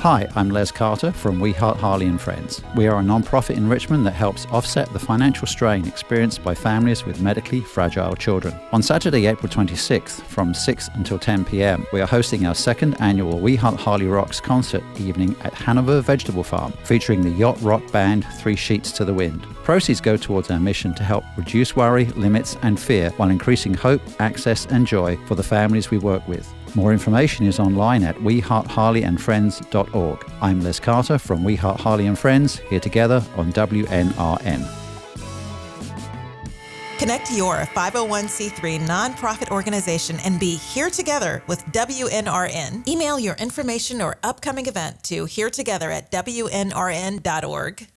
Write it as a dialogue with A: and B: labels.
A: Hi, I'm Les Carter from We Heart Harley and Friends. We are a non-profit in Richmond that helps offset the financial strain experienced by families with medically fragile children. On Saturday, April 26th, from 6 until 10 p.m., we are hosting our second annual We Heart Harley Rocks concert evening at Hanover Vegetable Farm, featuring the yacht rock band 3 Sheets to the Wind. Proceeds go towards our mission to help reduce worry, limits, and fear while increasing hope, access, and joy for the families we work with. More information is online at weheartharleyandfriends.org. I'm Les Carter from We Heart Harley and Friends, here together on WNRN.
B: Connect your 501c3 nonprofit organization and be here together with WNRN. Email your information or upcoming event to heretogether@WNRN.org.